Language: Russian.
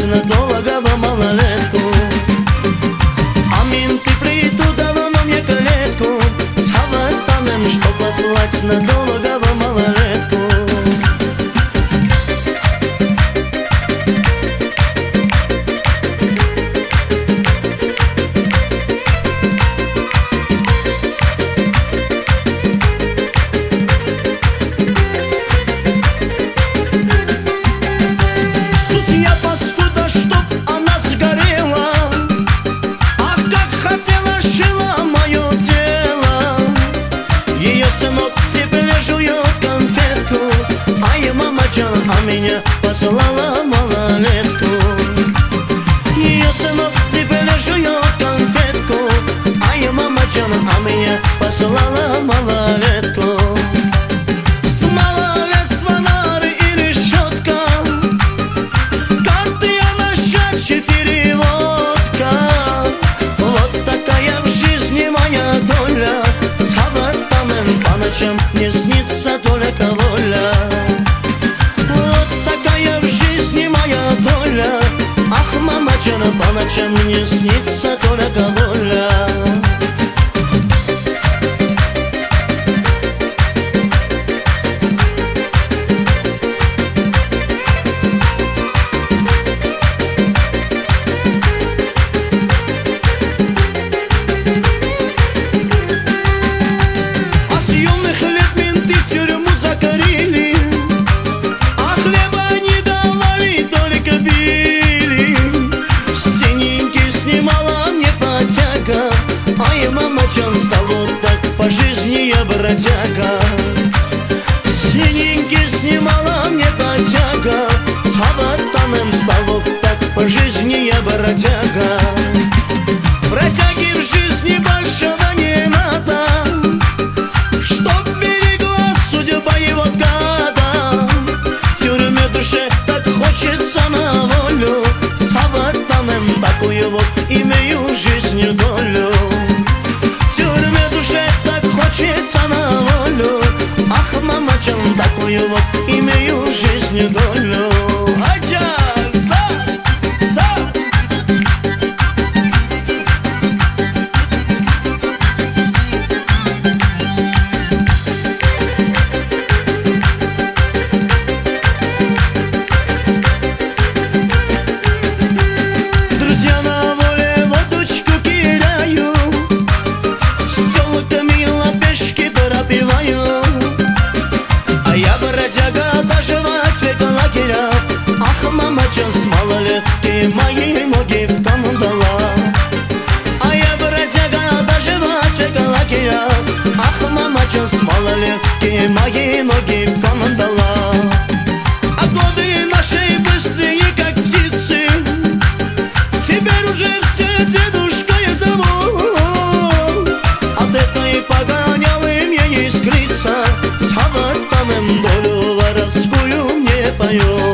надолго малолетку. А менты придут давно мне калетку с хаватаном, что послать надолго малолетку. Сынок теперь жует конфетку, а ее мама Джан, а меня послала малолетку. Ее сынок теперь жует конфетку, а ее мама Джан, а меня послала малолетку. С малолетства нары и решетка, карты я на счастье переводка. Вот такая в жизни моя доля, по ночам мне снится только воля. Вот такая в жизни моя доля. Ах, мама Джана, по ночам мне снится только воля. Мама Джан, стал вот так по жизни я бродяга. Синенький снимала мне потяга, с хаватаном стал вот так по жизни я бродяга. Бродяги в жизни большого не надо, чтоб берегла судьба его гада. В тюрьме душе так хочется на волю, с хаватаном такую вот имею жизнью долю. Хочется на волю, ах, мама Джан, такую вот имею жизнью долю. Аджан, за. Друзья на воле водочку кидаю, с телками лапешки пропиваю. А я бродяга доживать век лагеря. Ах, мама Джан, с малолетки мои ноги в кандала. А я бродяга доживать век лагеря. Ах, мама Джан, с малолетки мои ноги в кандала. А годы наши быстрые, как птицы, теперь уже все дедушкой зовут. От этой погонялы мне не скрыться, с хаватаном долю воровскую мне поет.